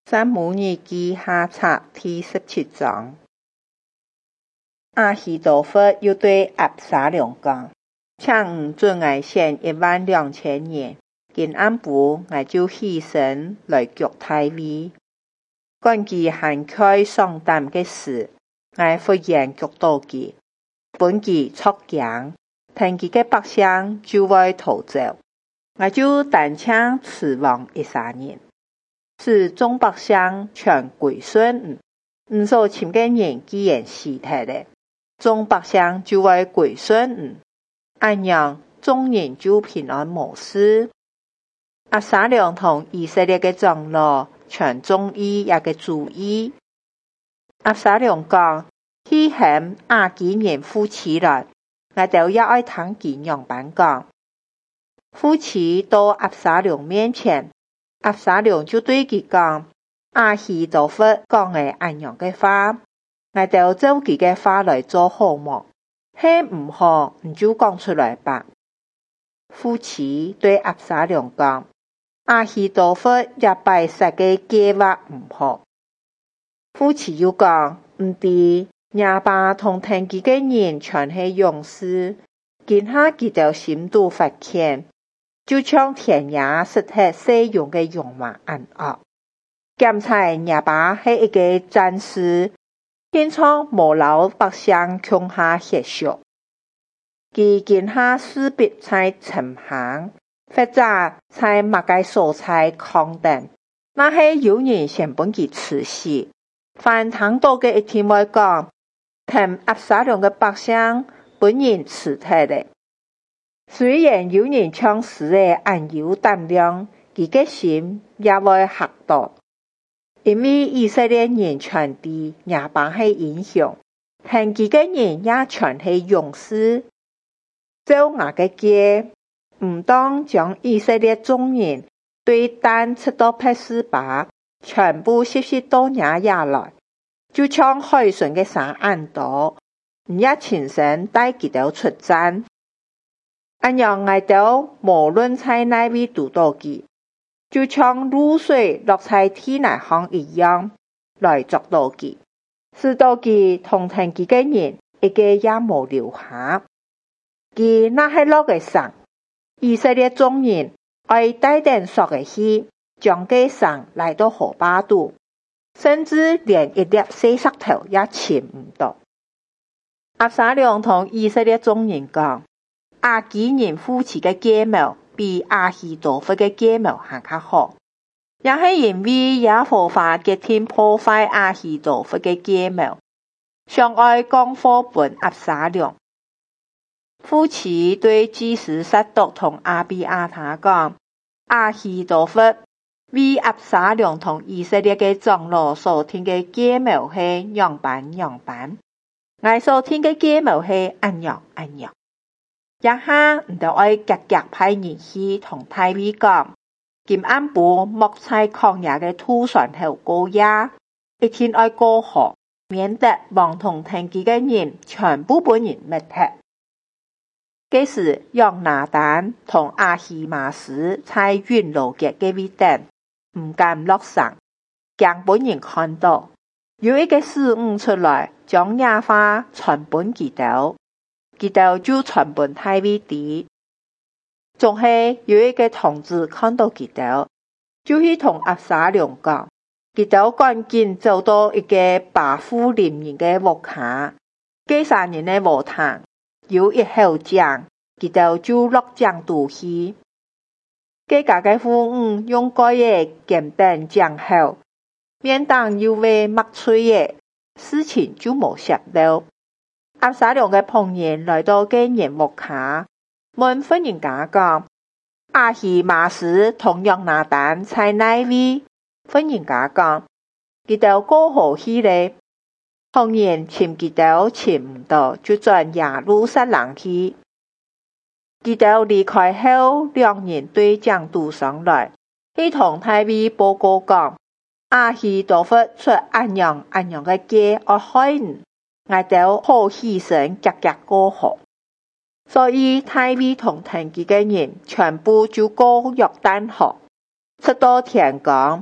撒母耳記下冊第17章。亞希多弗又對押沙龍講：請准我獻12000人，今暗晡我就起身來擊大衛。趕其行開喪膽的事，我忽然擊倒其，本其作驚，聽其的百姓就會逃走。我就單槍刺亡100人，使眾百姓全歸順。唔所欽的人既然死掉了，眾百姓就會歸順。按樣眾人就平安無事。押沙龍同以色列的長老全中意一個主意。押沙龍講：去喊亞基人夫妻來，我就也愛聽其樣板講。夫妻到押沙龍面前，押沙龍就對其講：亞希多弗講的按樣的話，我就照其的話來做好麼？係唔好，你就講出來吧。夫妻對押沙龍講：亞希多弗也擺設嘅計劃唔好。夫妻又講：唔對，亞爸同聽其嘅人全係勇士，見下佢就心度發強，就像田野失去使用嘅勇馬安惡。檢查亞爸係一個戰士，現場無留百姓窮下血血。佢見下勢必在沉行，或者在某個所在抗爭，那係有人先本佢刺死。凡聽到嘅一天會講，聽押沙龍嘅百姓本人刺退了。雖然有人唱詩嘅暗有膽量，佢嘅心也會嚇到，因為以色列人全地亞爸係英雄，聽佢嘅人也全係勇士。照我嘅計，唔當將以色列眾人對但直到伯示巴，全部吸到亞亞來，就像海順嘅山安多，唔也親身帶佢哋出戰。按樣我哋無論在哪位讀到佢，就像露水落在天內行一樣，來捉到佢，使到佢同聽佢嘅人一個也無留下。佢那係落嘅神，以色列眾人愛帶點索嘅去，將個神來到河巴度，甚至連一粒細石頭也濺唔到。押沙龍同以色列眾人講：亞基人夫妻嘅計謀比亞希多弗嘅計謀還較好，也係因為耶和華決定破壞亞希多弗嘅計謀，想愛降禍本押沙龍。夫妻對祭司撒督同亞比亞他講：亞希多弗為押沙龍同以色列嘅長老所聽嘅計謀係樣板，我所聽嘅計謀係按樣。一下唔就愛急派人去同大衛講：今暗晡莫在曠野嘅土船後過夜，一天愛過河，免得王同聽佢嘅人全部本人滅絕。這時，約拿單同亞希瑪斯在雲樓嘅嘅位等，唔敢落山，驚本人看到。有一個使女出來，將野話傳本佢哋就傳本大衛啲。仲係有一個同志看到佢哋，就去同押沙龍講，佢哋趕緊走到一個跋扈連人嘅屋下，幾三人嘅屋堂，有一口井，佢哋就落井度去。幾家嘅婦女用蓋嘅檢定井口，免當有位麥吹嘅事情就冇涉到。押沙龍嘅朋友來到嘅人屋下，問婦人家講：亞希瑪斯同約拿單在哪位？婦人家講：佢哋過河去咧。朋友尋佢哋尋唔到，就轉耶路撒冷去。佢哋離開後，兩人對講度上來，一同大衛報告講：亞希多弗出按樣嘅計而害人，我哋好犧牲急過河。所以大衛同聽佢嘅人全部就過約旦河，直到天光，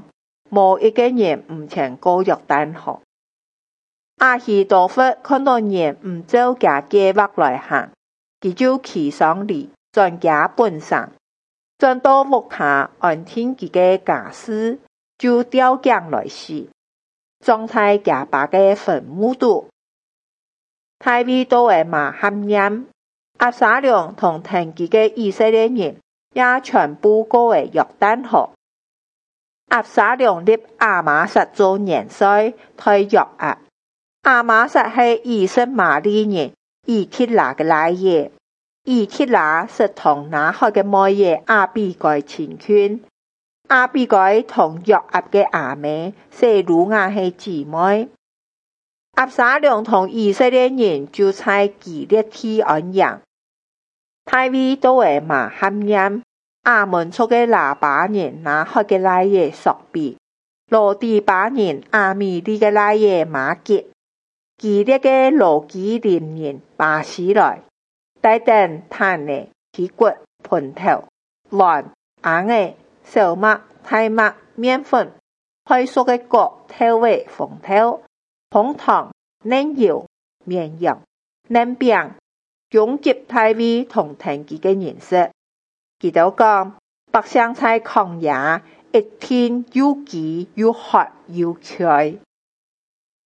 無一個人唔曾過約旦河。亞希多弗看到人唔照佢計劃來行，佢就騎上嚟，轉佢本上，轉到屋下安聽佢嘅家事，就吊頸來死，葬在佢爸嘅墳墓度。大衛到嘅馬哈念，押沙龍同同佢嘅以色列人也全部過嘅約旦河。押沙龍立亞瑪撒做元帥，推約押。亞瑪撒係以實瑪利人以帖拉嘅奶爺，以帖拉是同拿鶴嘅妹爺亞比該親眷。亞比該同約押嘅阿妹示魯雅係姊妹。押沙龍同以色列人就在基列地安營。大衛到嘅馬哈念，亞門族嘅拿巴人拿鶴嘅奶爺索比，羅地巴人亞米利嘅奶爺馬吉，基列嘅羅基林人巴西來，帶等炭呢、皮骨、盆頭、卵、鴨眼、小麥、大麥、麵粉、開熟嘅角、頭尾、紅豆、紅糖、嫩油、綿羊、嫩餅，擁擠大衛同同佢嘅人食。佢就講，百姓在曠野，一天又飢又渴又渴。